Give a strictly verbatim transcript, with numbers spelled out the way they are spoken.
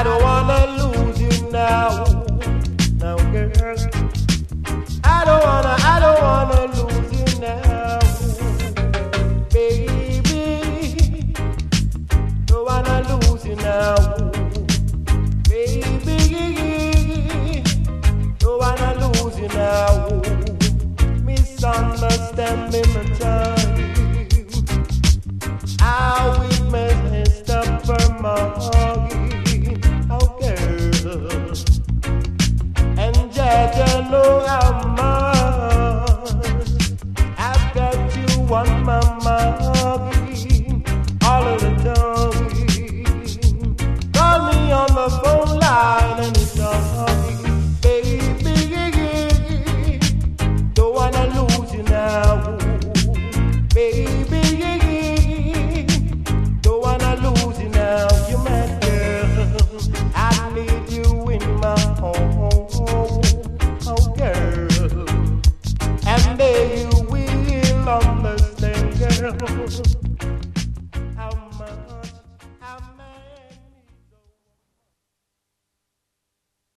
don't wanna lose you now, now girl. I don't wanna, I don't wanna lose you now, baby. Don't wanna lose you now, baby. Don't wanna lose you now. Misunderstand me, my time. How we messed up for morning, oh girl. And Jaja know how much I've got you on my mind all of the time. Call me on the phone line anytime, baby. Don't wanna lose you now, baby. Don't wanna lose you now, you my girl. I need you in my home, oh girl. And there you will understand, girl.